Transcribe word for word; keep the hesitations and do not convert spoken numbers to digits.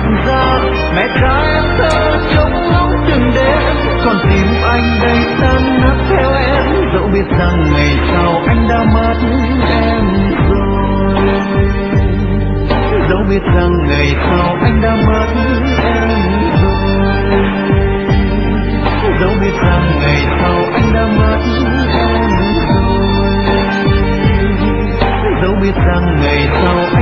ra. Mẹ cha em thơ trông ngóng từng đêm, còn tim anh đây tan nát theo em. Dẫu biết rằng ngày sau anh đã mất em rồi, dẫu biết rằng ngày sau anh đã mất em rồi, dẫu biết rằng ngày sau anh đã mất em rồi, dẫu biết rằng ngày sau